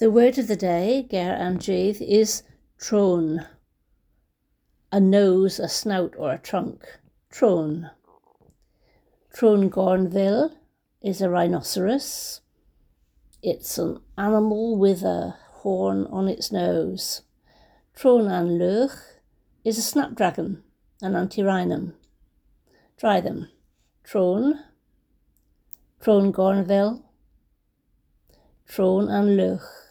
The word of the day, Ger and Jade, is trone. A nose, a snout, or a trunk. Trone. Trone Gornville is a rhinoceros. It's an animal with a horn on its nose. Trone an Luch is a snapdragon, an antirrhinum. Try them. Trone, Trone Gornville, Trone an Luch.